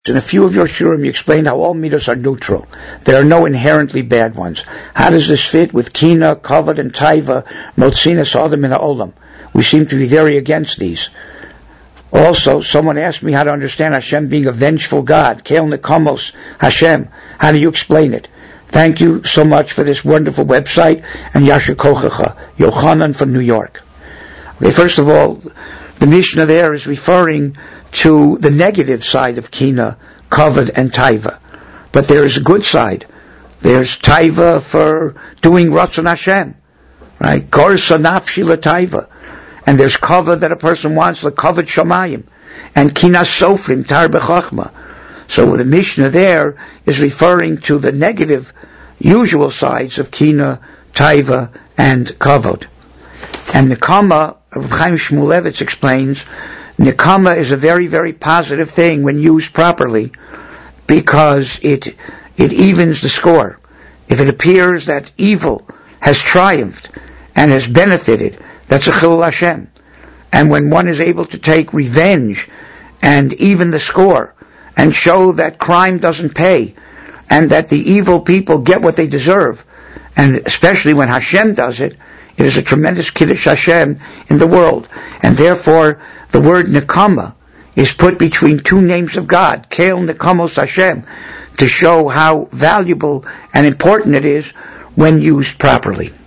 In a few of your shurim, you explain how all midos are neutral. There are no inherently bad ones. How does this fit with kina, kavod, and taiva, motzinas adam in olam? We seem to be very against these. Also, someone asked me how to understand Hashem being a vengeful God. Kel nekamos Hashem. How do you explain it? Thank you so much for this wonderful website, and Yasher Kochacha, Yochanan from New York. Okay, first of all, the Mishnah there is referring to the negative side of kina, kavod, and taiva. But there is a good side. There's taiva for doing Ratzon Hashem, right? Gorsa nafshi taiva. And there's kavod that a person wants, lekavod shamayim, and kina sofrim tar bechachma. So the Mishnah there is referring to the negative, usual sides of kina, taiva, and kavod. And nekama, Rav Chaim Shmulevitz explains, nekama is a very, very positive thing when used properly, because it evens the score. If it appears that evil has triumphed and has benefited, that's a chilul Hashem. And when one is able to take revenge and even the score and show that crime doesn't pay and that the evil people get what they deserve, and especially when Hashem does it, it is a tremendous kiddush Hashem in the world. And therefore, the word nekama is put between two names of God, Kel Nekamos Hashem, to show how valuable and important it is when used properly.